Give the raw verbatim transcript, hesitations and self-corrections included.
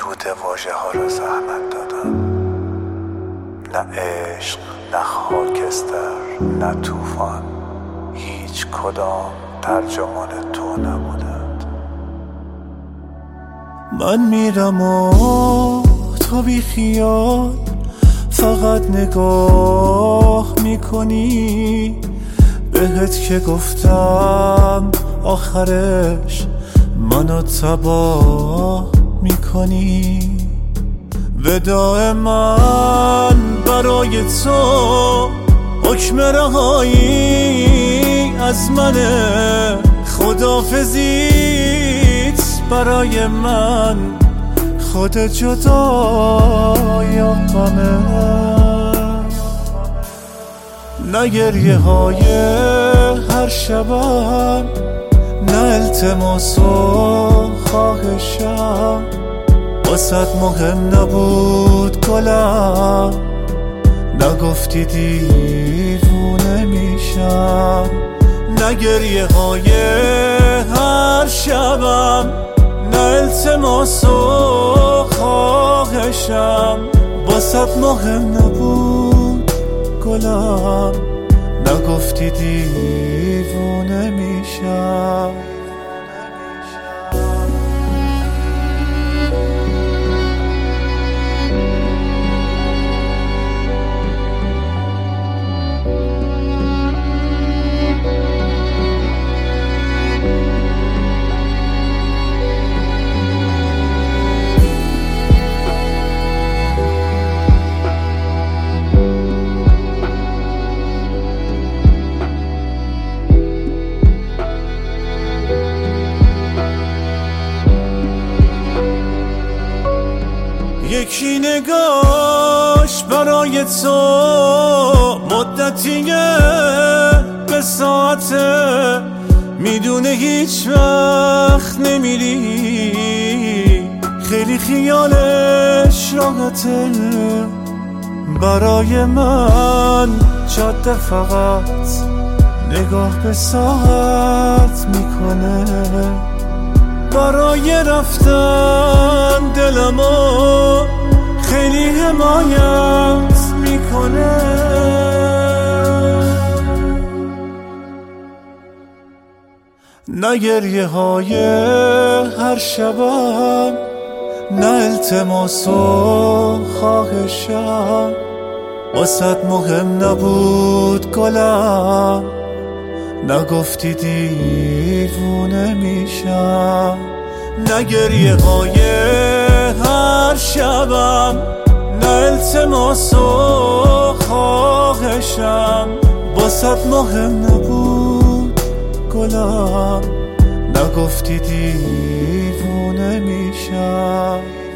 بیهوده واژه ها رو زحمت دادم، نه عشق نه خاکستر نه طوفان، هیچ کدام ترجمان تو نبودند. من میرم و تو بی خیال فقط نگاه میکنی، بهت که گفتم آخرش منو تباه میکنی. وداع من برای تو حکم رهایی از منه، خداحافظیت برای من خود جدا یا غمه. نه گریه های هر شبم، نه التماس و خواهشم، واسه مهم نبود گلم، نگفتی دیوونه میشم. نه گریه های هر شبم، نه التماس و خواهشم، واسه مهم نبود گلم، نگفتی دیوونه میشم. یکی نگاش برای تو مدتیه به ساعته، میدونه هیچ وقت نمیری، خیلی خیالش راحته. برای من جاده فقط نگاه به ساعت میکنه، برای رفتن دلمو خیلی حمایت میکنه. نه گریه های هر شبم، نه التماس و خواهشم، واسه مهم نبود گلم، نگفتی دیوونه میشم. نه گریه های هر شبم، نه التماس و خواهشم، واسه مهم نبود گلم، نگفتی دیوونه میشم.